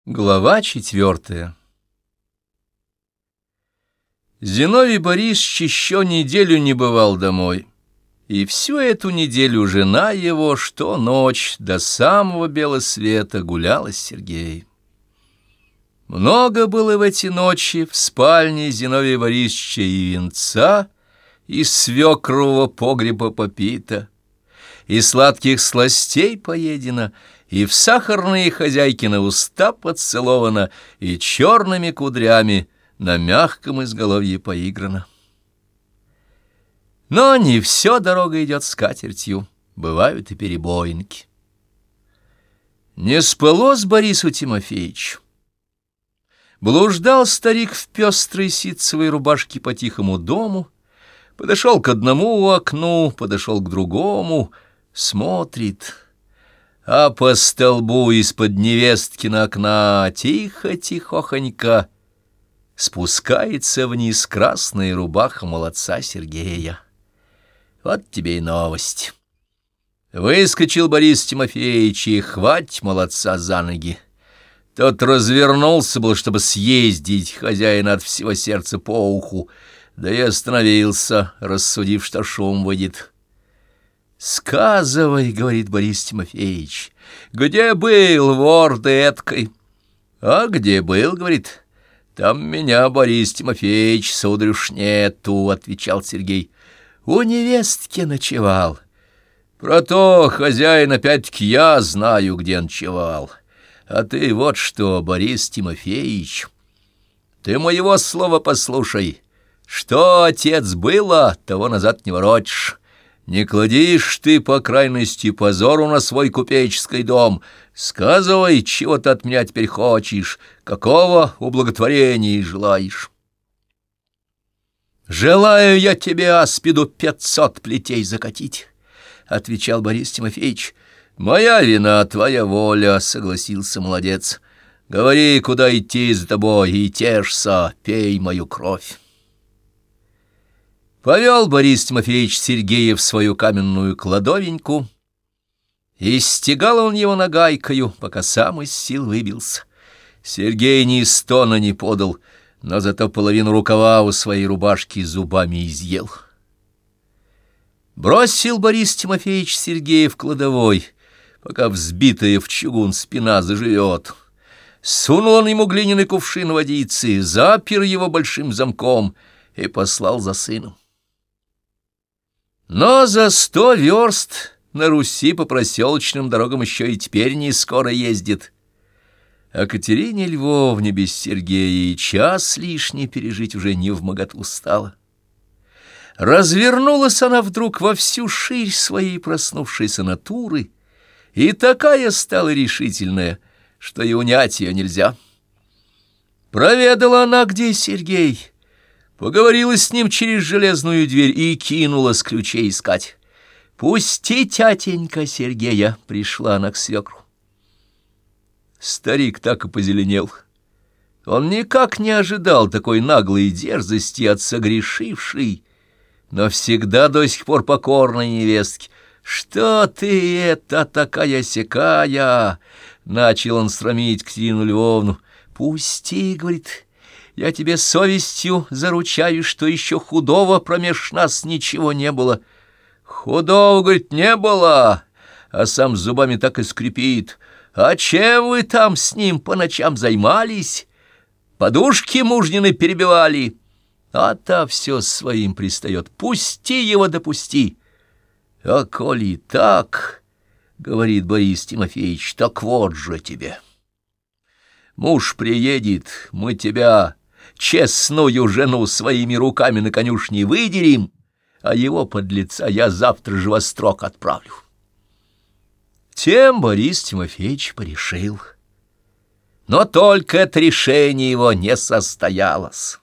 Глава 4. Зиновий Борисович еще неделю не бывал домой, и всю эту неделю жена его что ночь до самого белого света гуляла с Сергеем. Много было в эти ночи в спальне Зиновия Борисовича и венца, и свекрового погреба попито, и сладких сластей поедено, и в сахарные хозяйкины уста поцеловано, и черными кудрями на мягком изголовье поиграно. Но не все дорога идет скатертью, бывают и перебоинки. Не спалось Борису Тимофеевичу. Блуждал старик в пестрой ситцевой рубашке по тихому дому, подошел к одному окну, подошел к другому, смотрит, а по столбу из-под невесткина окна тихо-тихохонько спускается вниз красная рубаха молодца Сергея. Вот тебе и новость. Выскочил Борис Тимофеевич и хвать молодца за ноги. Тот развернулся был, чтобы съездить хозяина от всего сердца по уху, да и остановился, рассудив, что шум выйдет. «Сказывай, — говорит Борис Тимофеевич, — где был, вор ты эткой?» «А где был, — говорит, — там меня, Борис Тимофеевич, сударь, уж нету, — отвечал Сергей. У невестки ночевал. Про то, хозяин, опять-таки я знаю, где ночевал. А ты вот что, Борис Тимофеевич, ты моего слова послушай. Что, отец, было, того назад не воротишь. Не кладишь ты, по крайности, позору на свой купеческий дом. Сказывай, чего ты от меня теперь хочешь, какого ублаготворения желаешь. «Желаю я тебе аспиду 500 плетей закатить», — отвечал Борис Тимофеевич. «Моя вина, твоя воля», — согласился молодец. «Говори, куда идти за тобой, и тешься, пей мою кровь». Повел Борис Тимофеевич Сергея в свою каменную кладовеньку, и стегал он его нагайкою, пока сам из сил выбился. Сергей ни стона не подал, но зато половину рукава у своей рубашки зубами изъел. Бросил Борис Тимофеевич Сергея в кладовой, пока взбитая в чугун спина заживет. Сунул он ему глиняный кувшин водицы, запер его большим замком и послал за сыном. Но за 100 верст на Руси по проселочным дорогам еще и теперь не скоро ездит. А Катерине Львовне без Сергея и час лишний пережить уже невмоготу стало. Развернулась она вдруг во всю ширь своей проснувшейся натуры, и такая стала решительная, что и унять ее нельзя. Проведала она, где Сергей, поговорила с ним через железную дверь и кинулась ключей искать. «Пусти, тятенька Сергея!» — пришла она к свекру. Старик так и позеленел. Он никак не ожидал такой наглой дерзости от согрешившей, но всегда до сих пор покорной невестки. «Что ты это такая-сякая?» — начал он срамить Катерину Львовну. «Пусти, — говорит, — я тебе совестью заручаюсь, что еще худого промеж нас ничего не было». «Худого, — говорит, — не было», а сам зубами так и скрипит. «А чем вы там с ним по ночам займались? Подушки мужнины перебивали?» А та все своим пристает. «Пусти его, допусти». «А коли так, — говорит Борис Тимофеевич, — так вот же тебе. Муж приедет, мы тебя, честную жену, своими руками на конюшне выдерем, а его подлеца я завтра же во строк отправлю». Тем Борис Тимофеевич порешил. Но только это решение его не состоялось.